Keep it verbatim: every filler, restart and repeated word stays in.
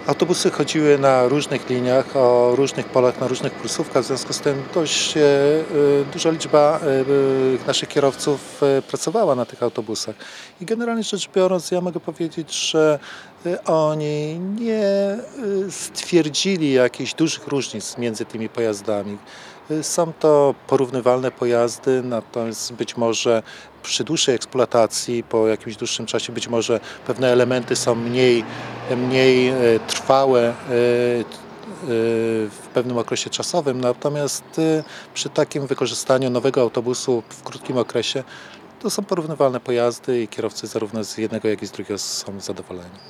Autobusy chodziły na różnych liniach, o różnych polach, na różnych kursówkach, w związku z tym dość e, e, duża liczba e, naszych kierowców e, pracowała na tych autobusach. I generalnie rzecz biorąc, ja mogę powiedzieć, że e, oni nie e, stwierdzili jakichś dużych różnic między tymi pojazdami. E, Są to porównywalne pojazdy, natomiast być może przy dłuższej eksploatacji, po jakimś dłuższym czasie, być może pewne elementy są mniej mniej e, trwałe e, e, w pewnym okresie czasowym, natomiast e, przy takim wykorzystaniu nowego autobusu w krótkim okresie to są porównywalne pojazdy i kierowcy zarówno z jednego, jak i z drugiego są zadowoleni.